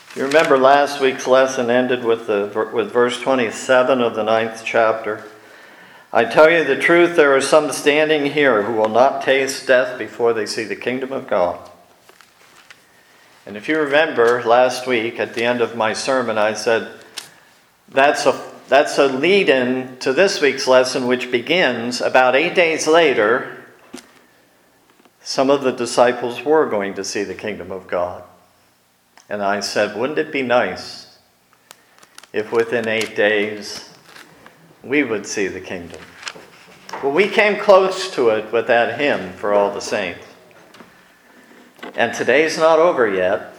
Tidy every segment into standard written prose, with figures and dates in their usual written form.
You remember last week's lesson ended with verse 27 of the 9th chapter. I tell you the truth, there are some standing here who will not taste death before they see the kingdom of God. And if you remember last week at the end of my sermon, I said that's a lead-in to this week's lesson, which begins about 8 days later. Some of the disciples were going to see the kingdom of God. And I said, wouldn't it be nice if within 8 days we would see the kingdom? Well, we came close to it with that hymn, For All the Saints. And today's not over yet.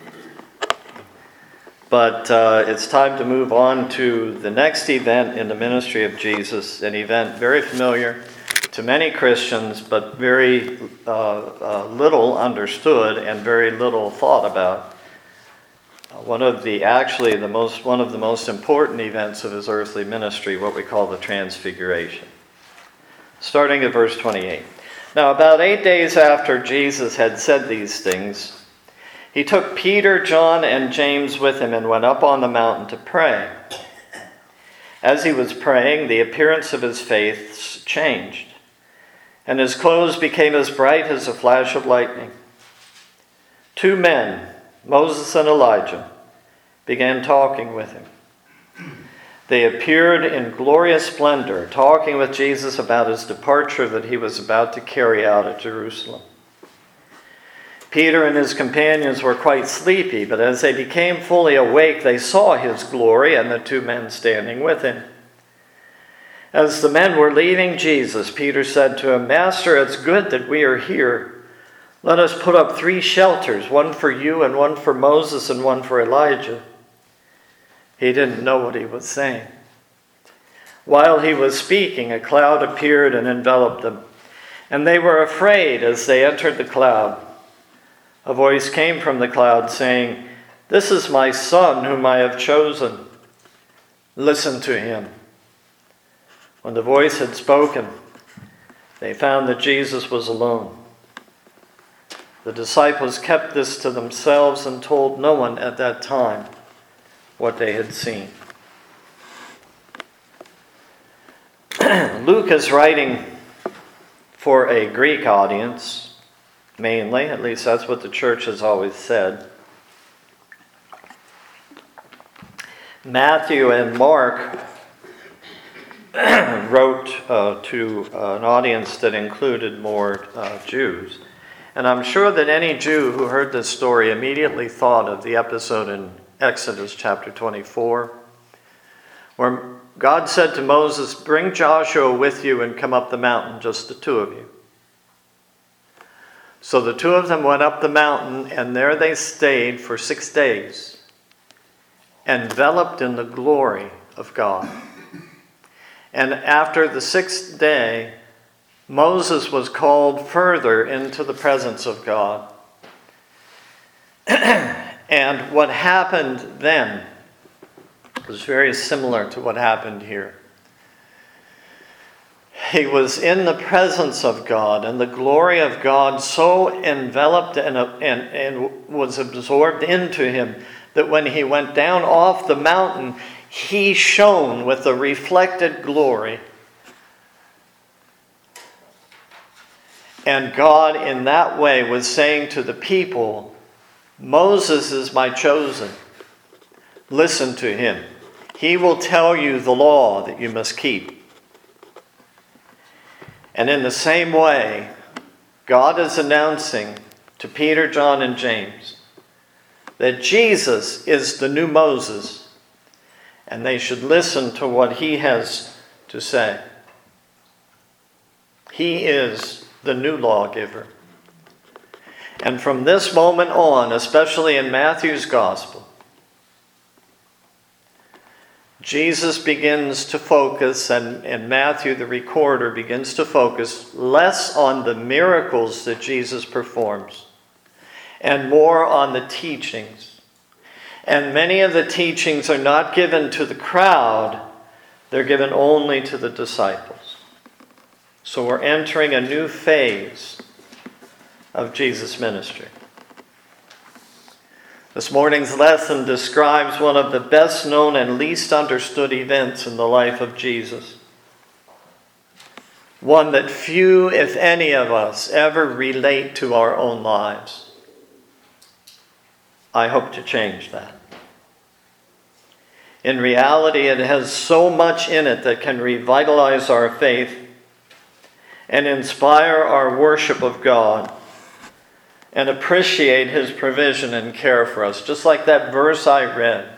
But it's time to move on to the next event in the ministry of Jesus, an event very familiar to many Christians, but very little understood and very little thought about. One of the most important events of his earthly ministry, what we call the Transfiguration. Starting at verse 28. Now, about 8 days after Jesus had said these things, he took Peter, John, and James with him and went up on the mountain to pray. As he was praying, the appearance of his face changed, and his clothes became as bright as a flash of lightning. 2 men, Moses and Elijah, began talking with him. They appeared in glorious splendor, talking with Jesus about his departure that he was about to carry out at Jerusalem. Peter and his companions were quite sleepy, but as they became fully awake, they saw his glory and the 2 men standing with him. As the men were leaving Jesus, Peter said to him, Master, it's good that we are here. Let us put up 3 shelters, one for you and one for Moses and one for Elijah. He didn't know what he was saying. While he was speaking, a cloud appeared and enveloped them, and they were afraid as they entered the cloud. A voice came from the cloud saying, This is my son whom I have chosen. Listen to him. When the voice had spoken, they found that Jesus was alone. The disciples kept this to themselves and told no one at that time what they had seen. Luke is writing for a Greek audience, mainly, at least that's what the church has always said. Matthew and Mark wrote to an audience that included more Jews. And I'm sure that any Jew who heard this story immediately thought of the episode in Exodus chapter 24, where God said to Moses, Bring Joshua with you and come up the mountain, just the 2 of you. So the 2 of them went up the mountain, and there they stayed for 6 days, enveloped in the glory of God. And after the 6th day, Moses was called further into the presence of God. And what happened then was very similar to what happened here. He was in the presence of God, and the glory of God so enveloped and was absorbed into him that when he went down off the mountain, he shone with the reflected glory. And God in that way was saying to the people, Moses is my chosen. Listen to him. He will tell you the law that you must keep. And in the same way, God is announcing to Peter, John, and James that Jesus is the new Moses, and they should listen to what he has to say. He is the new lawgiver. And from this moment on, especially in Matthew's gospel, Jesus begins to focus, and Matthew, the recorder, begins to focus less on the miracles that Jesus performs and more on the teachings. And many of the teachings are not given to the crowd, they're given only to the disciples. So we're entering a new phase of Jesus' ministry. This morning's lesson describes one of the best known and least understood events in the life of Jesus. One that few, if any of us, ever relate to our own lives. I hope to change that. In reality, it has so much in it that can revitalize our faith and inspire our worship of God and appreciate His provision and care for us. Just like that verse I read.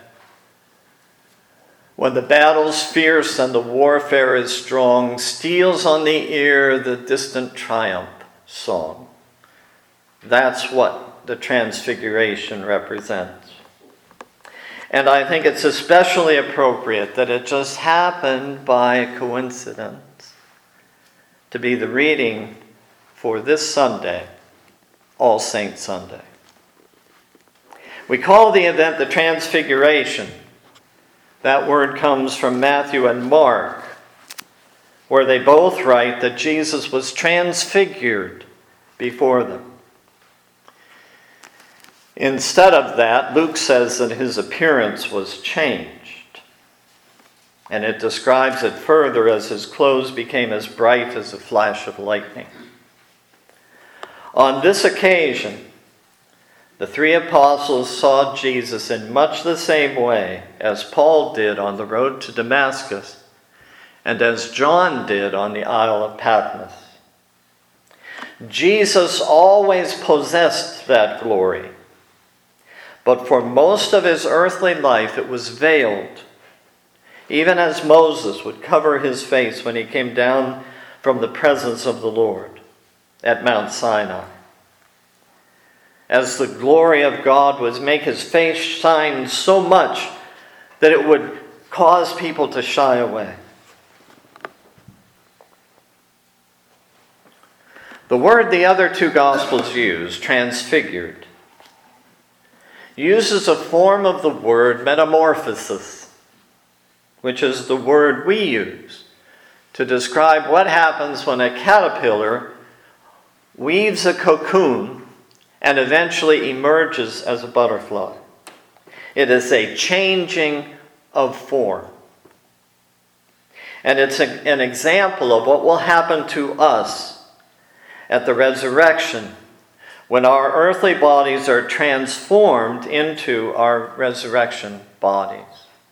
When the battle's fierce and the warfare is strong, steals on the ear the distant triumph song. That's what the Transfiguration represents. And I think it's especially appropriate that it just happened by coincidence to be the reading for this Sunday, All Saints Sunday. We call the event the Transfiguration. That word comes from Matthew and Mark, where they both write that Jesus was transfigured before them. Instead of that, Luke says that his appearance was changed. And it describes it further as his clothes became as bright as a flash of lightning. On this occasion, the three apostles saw Jesus in much the same way as Paul did on the road to Damascus and as John did on the Isle of Patmos. Jesus always possessed that glory. But for most of his earthly life, it was veiled, even as Moses would cover his face when he came down from the presence of the Lord at Mount Sinai. As the glory of God would make his face shine so much that it would cause people to shy away. The word the other two Gospels use, transfigured, uses a form of the word metamorphosis, which is the word we use to describe what happens when a caterpillar weaves a cocoon and eventually emerges as a butterfly. It is a changing of form. And it's an example of what will happen to us at the resurrection when our earthly bodies are transformed into our resurrection bodies.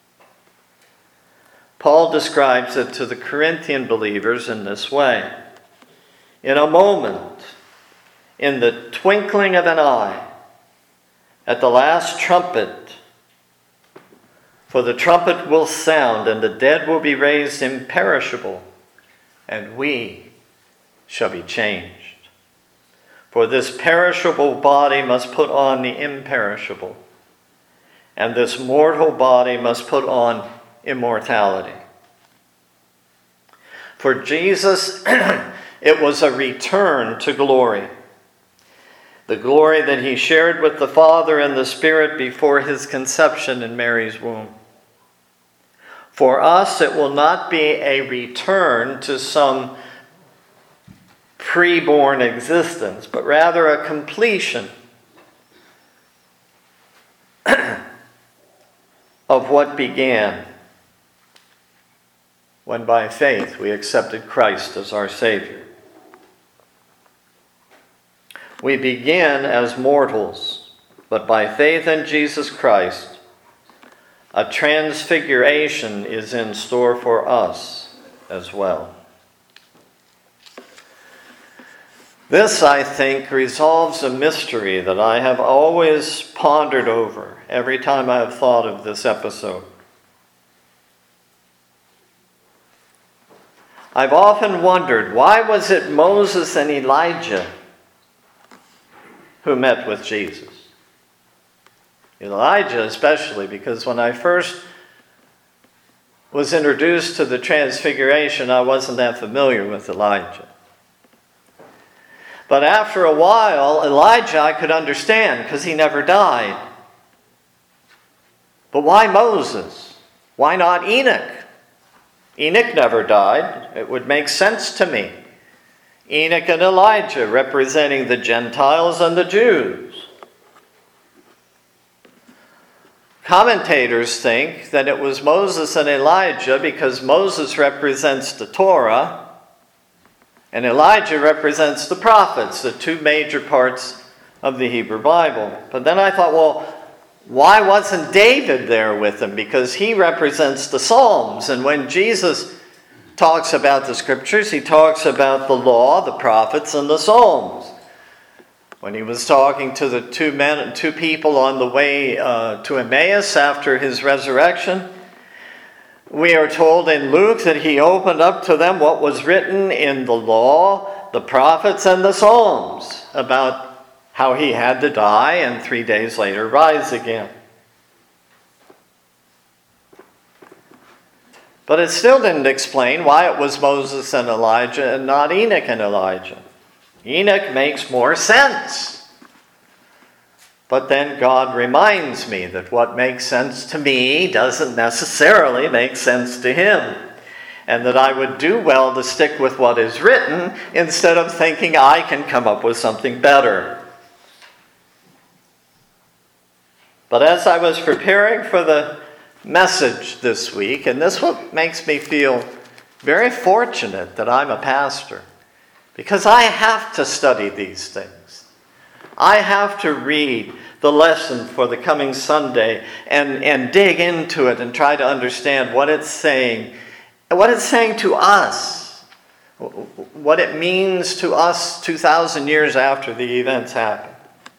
Paul describes it to the Corinthian believers in this way. In a moment, in the twinkling of an eye, at the last trumpet, for the trumpet will sound, and the dead will be raised imperishable, and we shall be changed. For this perishable body must put on the imperishable, and this mortal body must put on immortality. For Jesus, it was a return to glory. The glory that he shared with the Father and the Spirit before his conception in Mary's womb. For us, it will not be a return to some pre-born existence, but rather a completion of what began when by faith we accepted Christ as our Savior. We begin as mortals, but by faith in Jesus Christ, a transfiguration is in store for us as well. This, I think, resolves a mystery that I have always pondered over every time I have thought of this episode. I've often wondered, why was it Moses and Elijah who met with Jesus? Elijah especially, because when I first was introduced to the Transfiguration, I wasn't that familiar with Elijah. But after a while, Elijah I could understand because he never died. But why Moses? Why not Enoch? Enoch never died. It would make sense to me. Enoch and Elijah representing the Gentiles and the Jews. Commentators think that it was Moses and Elijah because Moses represents the Torah and Elijah represents the prophets, the two major parts of the Hebrew Bible. But then I thought, well, why wasn't David there with them? Because he represents the Psalms. And when Jesus talks about the Scriptures, he talks about the law, the prophets, and the Psalms. When he was talking to the two people on the way to Emmaus after his resurrection, we are told in Luke that he opened up to them what was written in the law, the prophets, and the Psalms about how he had to die and 3 days later rise again. But it still didn't explain why it was Moses and Elijah and not Enoch and Elijah. Enoch makes more sense. But then God reminds me that what makes sense to me doesn't necessarily make sense to him. And that I would do well to stick with what is written instead of thinking I can come up with something better. But as I was preparing for the message this week, and this what makes me feel very fortunate that I'm a pastor, because I have to study these things. I have to read the lesson for the coming Sunday and dig into it and try to understand what it's saying to us, what it means to us 2,000 years after the events happened.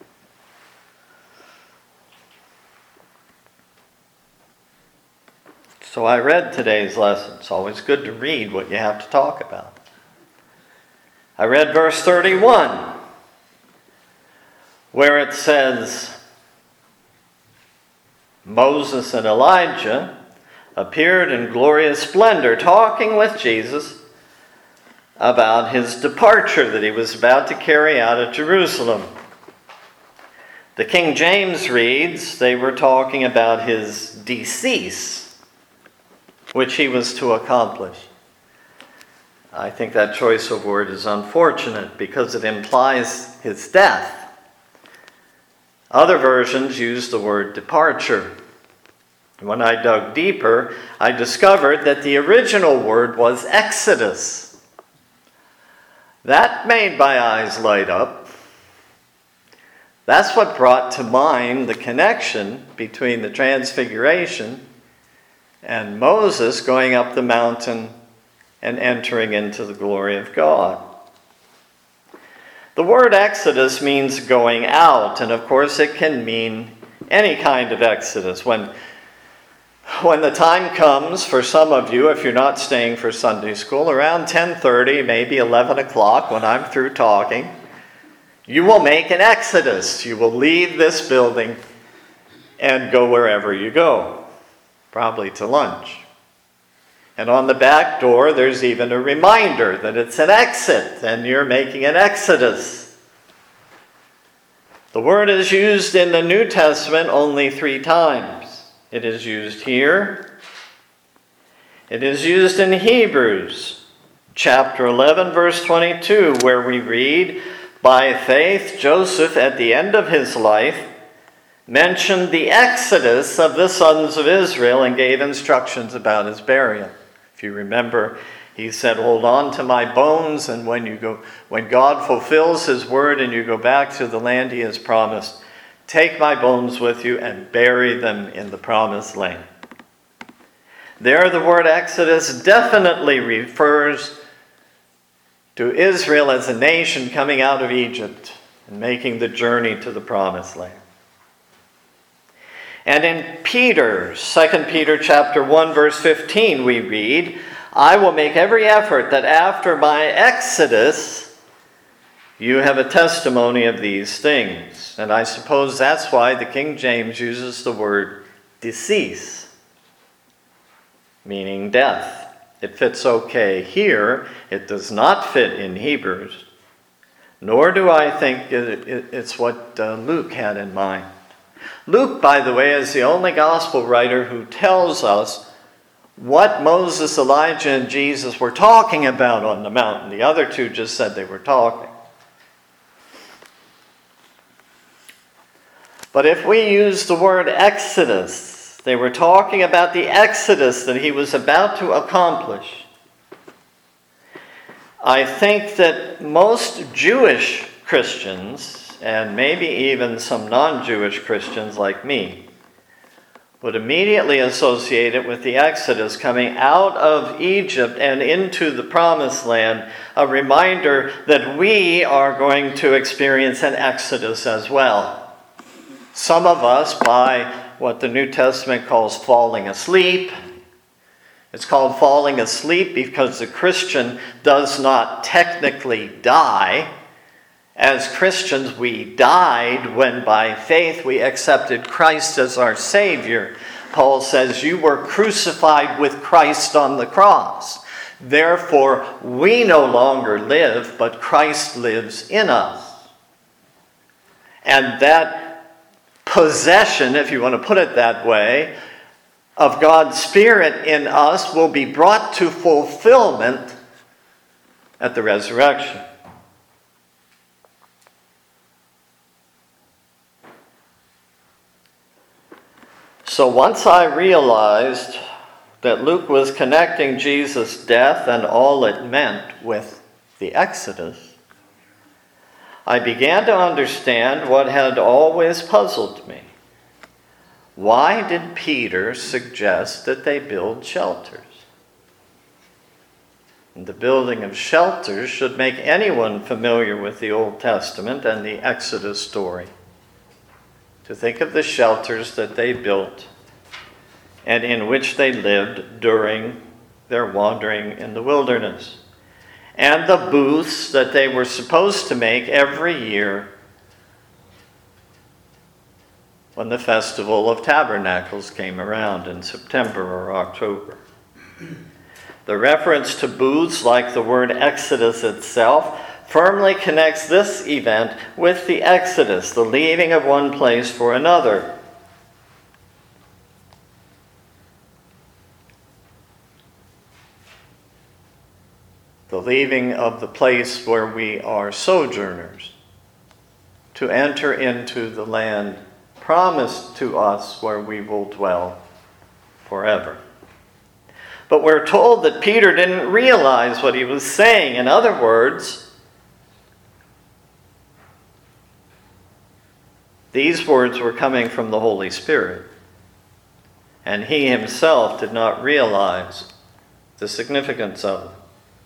So I read today's lesson. It's always good to read what you have to talk about. I read verse 31, where it says, Moses and Elijah appeared in glorious splendor, talking with Jesus about his departure that he was about to carry out at Jerusalem. The King James reads, they were talking about his decease, which he was to accomplish. I think that choice of word is unfortunate because it implies his death. Other versions use the word departure. When I dug deeper, I discovered that the original word was exodus. That made my eyes light up. That's what brought to mind the connection between the Transfiguration and Moses going up the mountain and entering into the glory of God. The word exodus means going out, and of course it can mean any kind of exodus. When the time comes for some of you, if you're not staying for Sunday school, around 10:30, maybe 11 o'clock when I'm through talking, you will make an exodus. You will leave this building and go wherever you go, probably to lunch. And on the back door, there's even a reminder that it's an exit and you're making an exodus. The word is used in the New Testament only 3 times. It is used here. It is used in Hebrews chapter 11, verse 22, where we read, by faith, Joseph, at the end of his life, mentioned the exodus of the sons of Israel and gave instructions about his burial. If you remember, he said, hold on to my bones, and when God fulfills his word and you go back to the land he has promised, take my bones with you and bury them in the promised land. There the word exodus definitely refers to Israel as a nation coming out of Egypt and making the journey to the promised land. And in Peter, 2 Peter chapter 1, verse 15, we read, I will make every effort that after my exodus you have a testimony of these things. And I suppose that's why the King James uses the word decease, meaning death. It fits okay here. It does not fit in Hebrews, nor do I think it's what Luke had in mind. Luke, by the way, is the only gospel writer who tells us what Moses, Elijah, and Jesus were talking about on the mountain. The other two just said they were talking. But if we use the word exodus They were talking about the exodus that he was about to accomplish. I think that most Jewish Christians, and maybe even some non-Jewish Christians like me, would immediately associate it with the Exodus, coming out of Egypt and into the Promised Land, a reminder that we are going to experience an Exodus as well. Some of us by what the New Testament calls falling asleep. It's called falling asleep because the Christian does not technically die. As Christians, we died when by faith we accepted Christ as our Savior. Paul says, you were crucified with Christ on the cross. Therefore, we no longer live, but Christ lives in us. And that possession, if you want to put it that way, of God's Spirit in us will be brought to fulfillment at the resurrection. So once I realized that Luke was connecting Jesus' death and all it meant with the Exodus, I began to understand what had always puzzled me. Why did Peter suggest that they build shelters? And the building of shelters should make anyone familiar with the Old Testament and the Exodus story to think of the shelters that they built and in which they lived during their wandering in the wilderness, and the booths that they were supposed to make every year when the Festival of Tabernacles came around in September or October. The reference to booths, like the word Exodus itself, firmly connects this event with the Exodus, the leaving of one place for another. The leaving of the place where we are sojourners to enter into the land promised to us where we will dwell forever. But we're told that Peter didn't realize what he was saying. In other words, these words were coming from the Holy Spirit, and he himself did not realize the significance of them.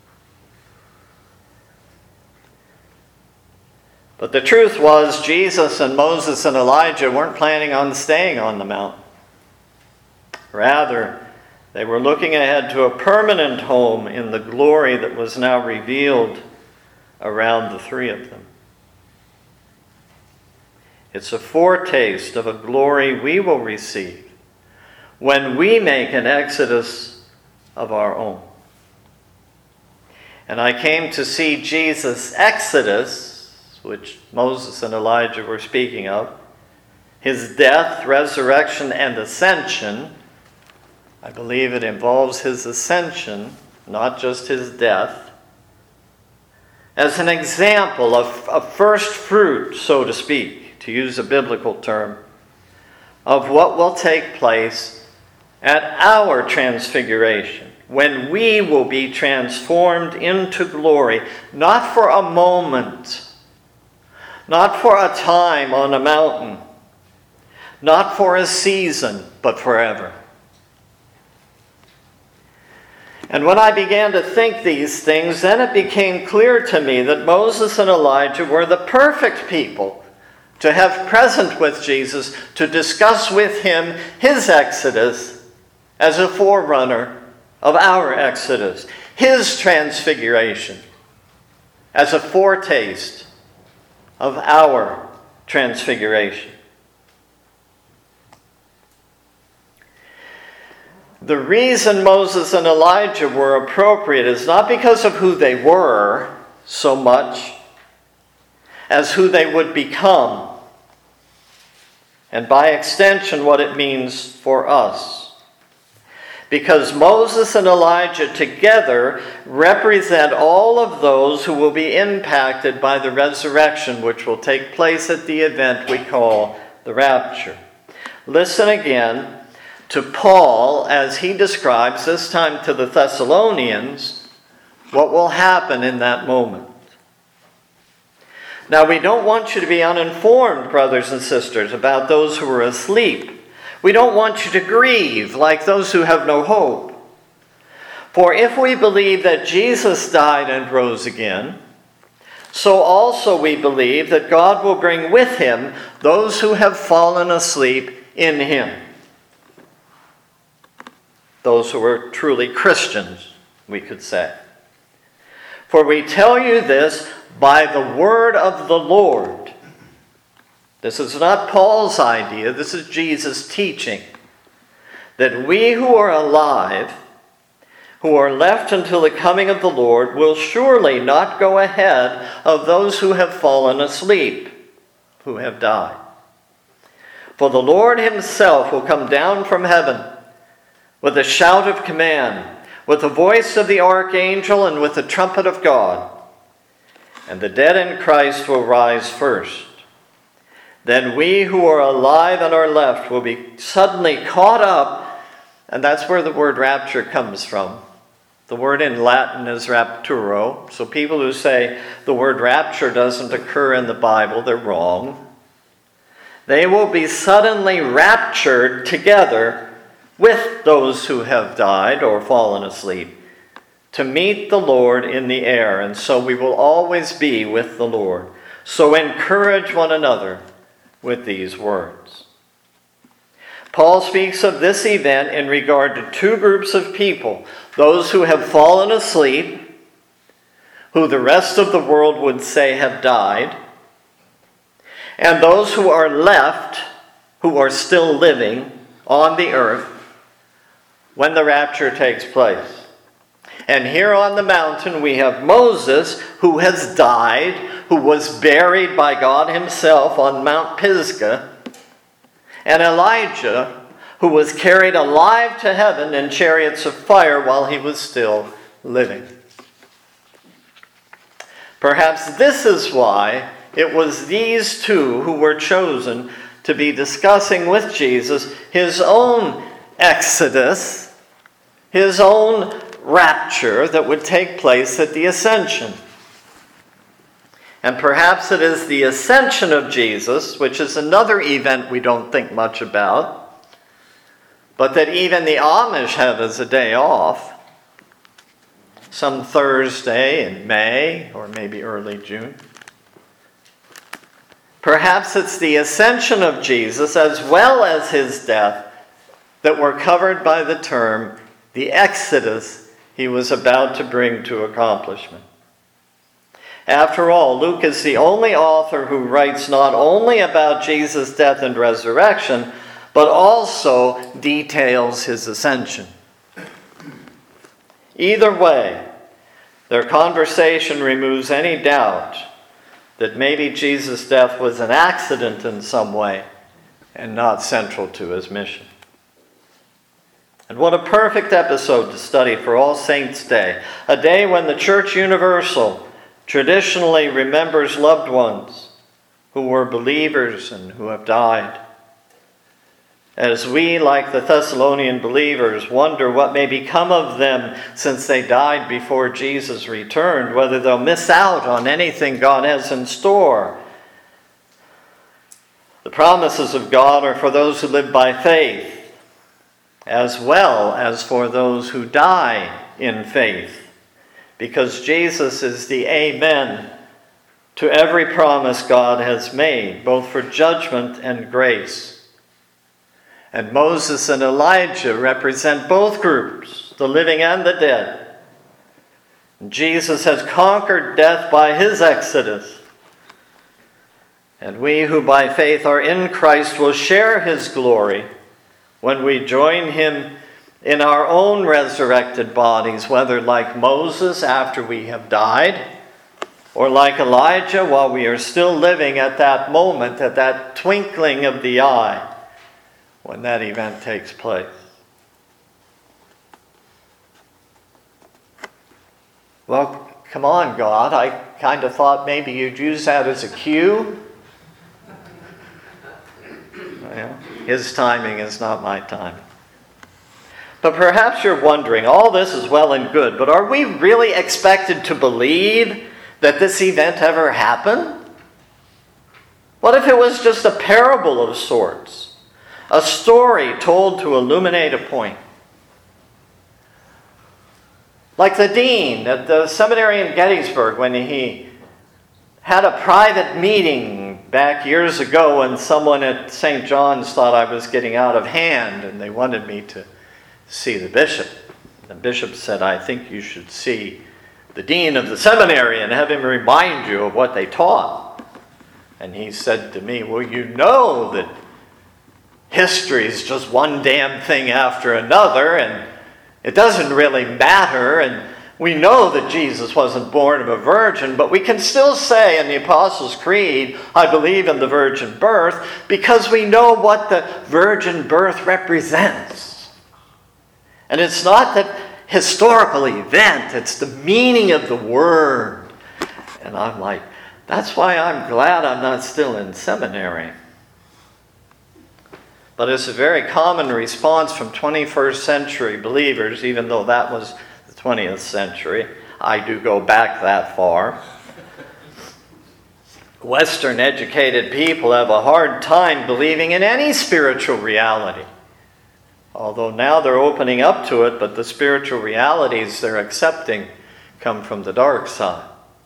But the truth was, Jesus and Moses and Elijah weren't planning on staying on the mountain. Rather, they were looking ahead to a permanent home in the glory that was now revealed around the three of them. It's a foretaste of a glory we will receive when we make an exodus of our own. And I came to see Jesus' exodus, which Moses and Elijah were speaking of, his death, resurrection, and ascension. I believe it involves his ascension, not just his death, as an example of first fruit, so to speak, to use a biblical term, of what will take place at our transfiguration, when we will be transformed into glory, not for a moment, not for a time on a mountain, not for a season, but forever. And when I began to think these things, then it became clear to me that Moses and Elijah were the perfect people to have present with Jesus, to discuss with him his exodus as a forerunner of our exodus, his transfiguration as a foretaste of our transfiguration. The reason Moses and Elijah were appropriate is not because of who they were so much as who they would become, and by extension what it means for us. Because Moses and Elijah together represent all of those who will be impacted by the resurrection, which will take place at the event we call the rapture. Listen again to Paul as he describes, this time to the Thessalonians, what will happen in that moment. Now, we don't want you to be uninformed, brothers and sisters, about those who are asleep. We don't want you to grieve like those who have no hope. For if we believe that Jesus died and rose again, so also we believe that God will bring with him those who have fallen asleep in him. Those who are truly Christians, we could say. For we tell you this by the word of the Lord. This is not Paul's idea, this is Jesus' teaching. That we who are alive, who are left until the coming of the Lord, will surely not go ahead of those who have fallen asleep, who have died. For the Lord himself will come down from heaven with a shout of command, with the voice of the archangel, and with the trumpet of God. And the dead in Christ will rise first. Then we who are alive and are left will be suddenly caught up, and that's where the word rapture comes from. The word in Latin is rapturo. So people who say the word rapture doesn't occur in the Bible, they're wrong. They will be suddenly raptured together with those who have died or fallen asleep to meet the Lord in the air. And so we will always be with the Lord. So encourage one another with these words. Paul speaks of this event in regard to two groups of people. Those who have fallen asleep, who the rest of the world would say have died, and those who are left, who are still living on the earth when the rapture takes place. And here on the mountain we have Moses, who has died, who was buried by God himself on Mount Pisgah, and Elijah, who was carried alive to heaven in chariots of fire while he was still living. Perhaps this is why it was these two who were chosen to be discussing with Jesus his own exodus, his own rapture that would take place at the ascension. And perhaps it is the ascension of Jesus, which is another event we don't think much about, but that even the Amish have as a day off, some Thursday in May or maybe early June. Perhaps it's the ascension of Jesus as well as his death that were covered by the term, the exodus he was about to bring to accomplishment. After all, Luke is the only author who writes not only about Jesus' death and resurrection, but also details his ascension. Either way, their conversation removes any doubt that maybe Jesus' death was an accident in some way and not central to his mission. And what a perfect episode to study for All Saints' Day, a day when the Church Universal traditionally remembers loved ones who were believers and who have died. As we, like the Thessalonian believers, wonder what may become of them since they died before Jesus returned, whether they'll miss out on anything God has in store. The promises of God are for those who live by faith, as well as for those who die in faith, because Jesus is the amen to every promise God has made, both for judgment and grace. And Moses and Elijah represent both groups, the living and the dead. Jesus has conquered death by his exodus. And we who by faith are in Christ will share his glory when we join him in our own resurrected bodies, whether like Moses after we have died, or like Elijah while we are still living at that moment, at that twinkling of the eye, when that event takes place. Well, come on, God. I kind of thought maybe you'd use that as a cue. Well, his timing is not my timing. But perhaps you're wondering, all this is well and good, but are we really expected to believe that this event ever happened? What if it was just a parable of sorts? A story told to illuminate a point? Like the dean at the seminary in Gettysburg when he had a private meeting back years ago when someone at St. John's thought I was getting out of hand and they wanted me to see the bishop. The bishop said, I think you should see the dean of the seminary and have him remind you of what they taught. And he said to me, well, you know that history is just one damn thing after another, and it doesn't really matter, and we know that Jesus wasn't born of a virgin, but we can still say in the Apostles' Creed, I believe in the virgin birth, because we know what the virgin birth represents. And it's not that historical event, it's the meaning of the word. And I'm like, that's why I'm glad I'm not still in seminary. But it's a very common response from 21st century believers, even though that was the 20th century. I do go back that far. Western educated people have a hard time believing in any spiritual reality. Although now they're opening up to it, but the spiritual realities they're accepting come from the dark side.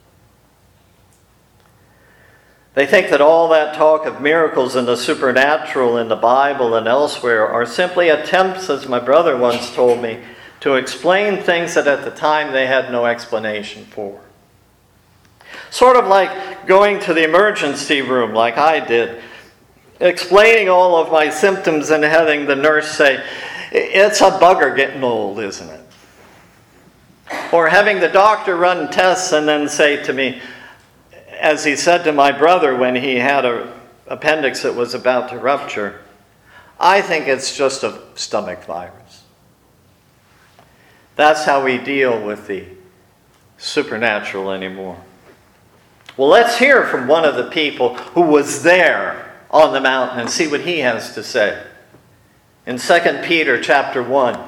They think that all that talk of miracles and the supernatural in the Bible and elsewhere are simply attempts, as my brother once told me, to explain things that at the time they had no explanation for. Sort of like going to the emergency room like I did, explaining all of my symptoms and having the nurse say, it's a bugger getting old, isn't it? Or having the doctor run tests and then say to me, as he said to my brother when he had an appendix that was about to rupture, I think it's just a stomach virus. That's how we deal with the supernatural anymore. Well, let's hear from one of the people who was there on the mountain and see what he has to say. In 2 Peter chapter 1.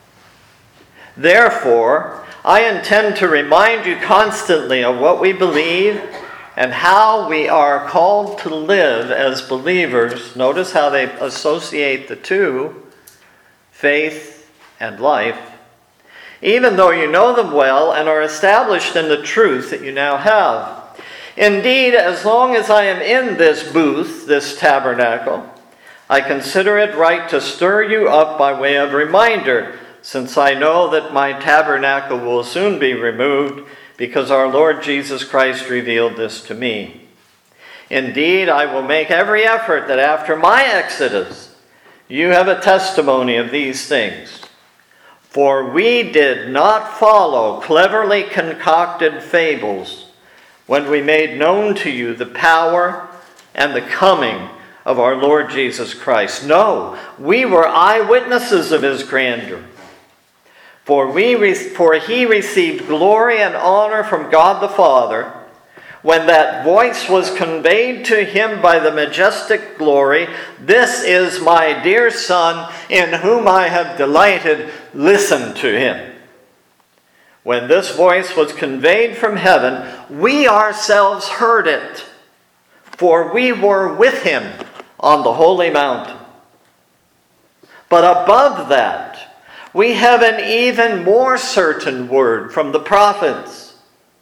Therefore, I intend to remind you constantly of what we believe and how we are called to live as believers. Notice how they associate the two, faith and life, even though you know them well and are established in the truth that you now have. Indeed, as long as I am in this booth, this tabernacle, I consider it right to stir you up by way of reminder, since I know that my tabernacle will soon be removed, because our Lord Jesus Christ revealed this to me. Indeed, I will make every effort that after my exodus, you have a testimony of these things. For we did not follow cleverly concocted fables when we made known to you the power and the coming of our Lord Jesus Christ. No, we were eyewitnesses of his grandeur. For he received glory and honor from God the Father when that voice was conveyed to him by the majestic glory, "This is my dear Son, in whom I have delighted. Listen to him." When this voice was conveyed from heaven, we ourselves heard it, for we were with him on the holy mountain. But above that, we have an even more certain word from the prophets.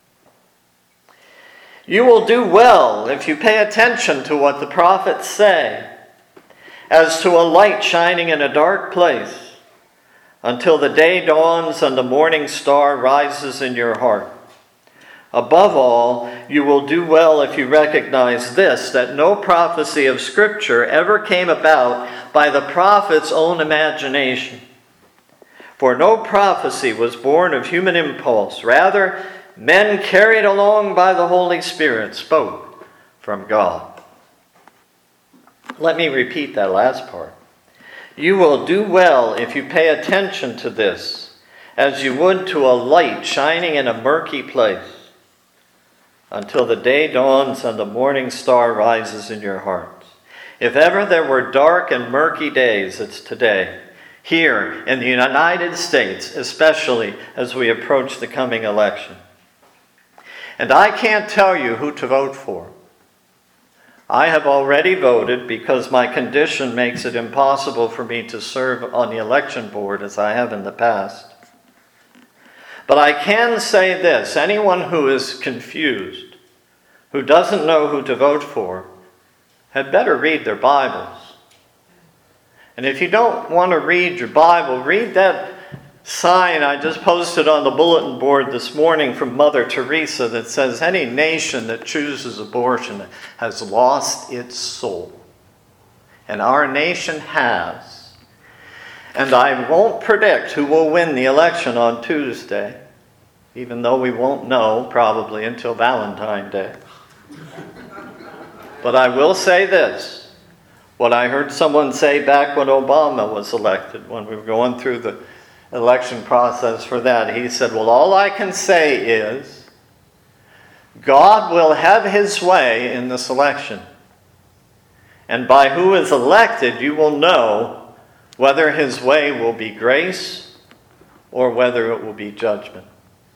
You will do well if you pay attention to what the prophets say, as to a light shining in a dark place, until the day dawns and the morning star rises in your heart. Above all, you will do well if you recognize this, that no prophecy of Scripture ever came about by the prophet's own imagination. For no prophecy was born of human impulse. Rather, men carried along by the Holy Spirit spoke from God. Let me repeat that last part. You will do well if you pay attention to this, as you would to a light shining in a murky place, until the day dawns and the morning star rises in your hearts. If ever there were dark and murky days, it's today. here in the United States, especially as we approach the coming election. And I can't tell you who to vote for. I have already voted because my condition makes it impossible for me to serve on the election board as I have in the past. But I can say this: anyone who is confused, who doesn't know who to vote for, had better read their Bibles. And if you don't want to read your Bible, read that sign I just posted on the bulletin board this morning from Mother Teresa that says, "Any nation that chooses abortion has lost its soul." And our nation has. And I won't predict who will win the election on Tuesday, even though we won't know probably until Valentine's Day. But I will say this: what I heard someone say back when Obama was elected, when we were going through the election process for that, he said, "Well, all I can say is God will have his way in this election. And by who is elected, you will know whether his way will be grace or whether it will be judgment."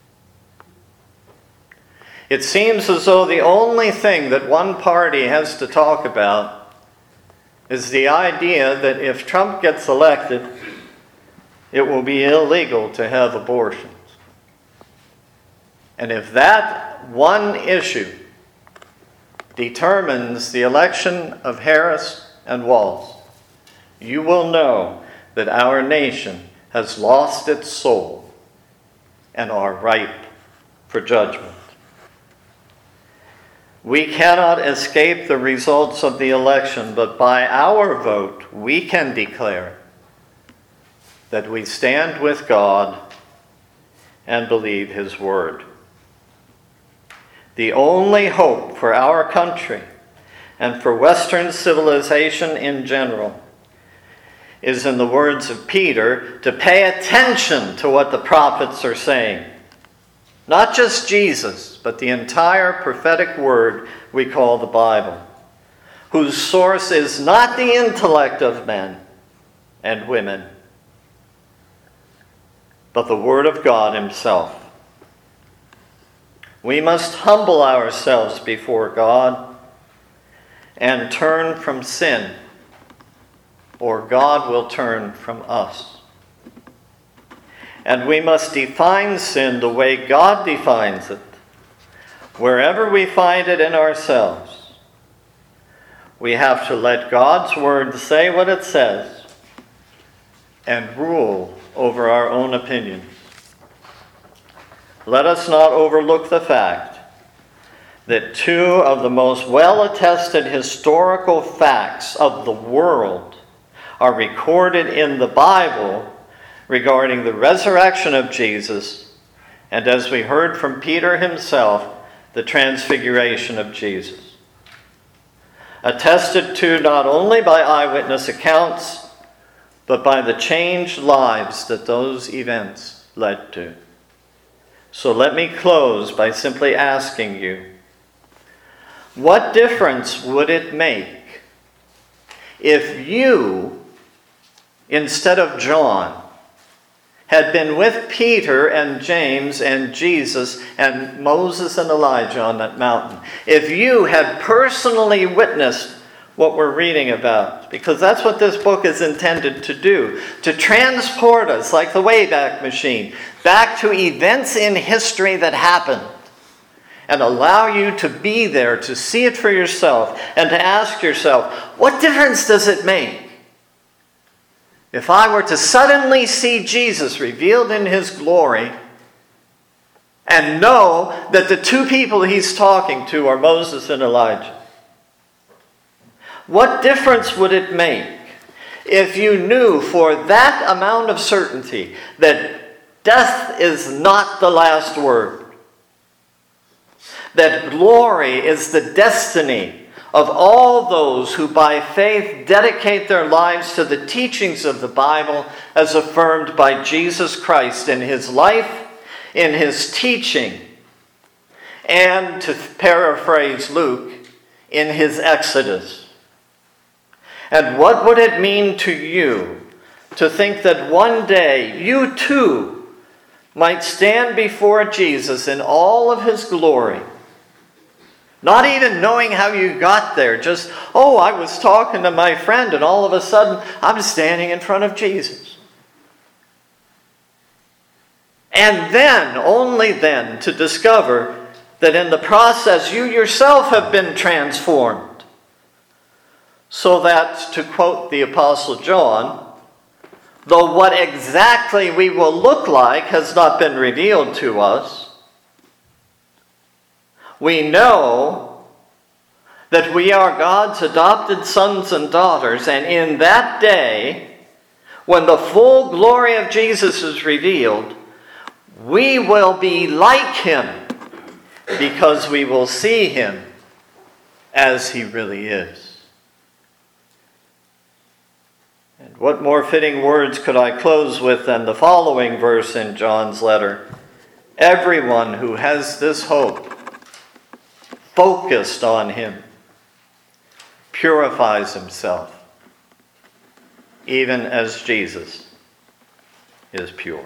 It seems as though the only thing that one party has to talk about is the idea that if Trump gets elected, it will be illegal to have abortions. And if that one issue determines the election of Harris and Walz, you will know that our nation has lost its soul and are ripe for judgment. We cannot escape the results of the election, but by our vote, we can declare that we stand with God and believe his word. The only hope for our country and for Western civilization in general is, in the words of Peter, to pay attention to what the prophets are saying. Not just Jesus, but the entire prophetic word we call the Bible, whose source is not the intellect of men and women, but the Word of God himself. We must humble ourselves before God and turn from sin, or God will turn from us. And we must define sin the way God defines it, wherever we find it in ourselves. We have to let God's Word say what it says and rule over our own opinions. Let us not overlook the fact that two of the most well-attested historical facts of the world are recorded in the Bible regarding the resurrection of Jesus, and, as we heard from Peter himself, the transfiguration of Jesus. Attested to not only by eyewitness accounts, but by the changed lives that those events led to. So let me close by simply asking you, what difference would it make if you, instead of John, had been with Peter and James and Jesus and Moses and Elijah on that mountain? If you had personally witnessed what we're reading about, because that's what this book is intended to do, to transport us like the Wayback Machine back to events in history that happened, and allow you to be there, to see it for yourself, and to ask yourself, what difference does it make if I were to suddenly see Jesus revealed in his glory and know that the two people he's talking to are Moses and Elijah? What difference would it make if you knew for that amount of certainty that death is not the last word, that glory is the destiny of all those who by faith dedicate their lives to the teachings of the Bible as affirmed by Jesus Christ in his life, in his teaching, and, to paraphrase Luke, in his Exodus? And what would it mean to you to think that one day you too might stand before Jesus in all of his glory. Not even knowing how you got there. Just, I was talking to my friend and all of a sudden I'm standing in front of Jesus. And then, only then, to discover that in the process you yourself have been transformed. So that, to quote the Apostle John, though what exactly we will look like has not been revealed to us, we know that we are God's adopted sons and daughters, and in that day, when the full glory of Jesus is revealed, we will be like him because we will see him as he really is. And what more fitting words could I close with than the following verse in John's letter? Everyone who has this hope focused on him purifies himself, even as Jesus is pure.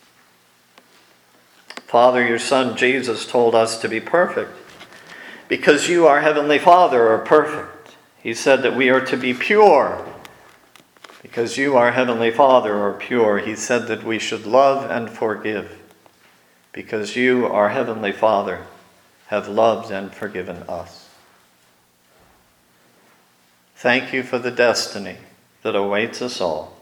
Father, your Son Jesus told us to be perfect because you, our Heavenly Father, are perfect. He said that we are to be pure because you, our Heavenly Father, are pure. He said that we should love and forgive because you, our Heavenly Father, have loved and forgiven us. Thank you for the destiny that awaits us all.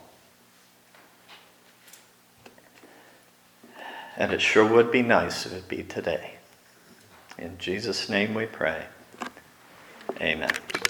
And it sure would be nice if it be today. In Jesus' name we pray. Amen.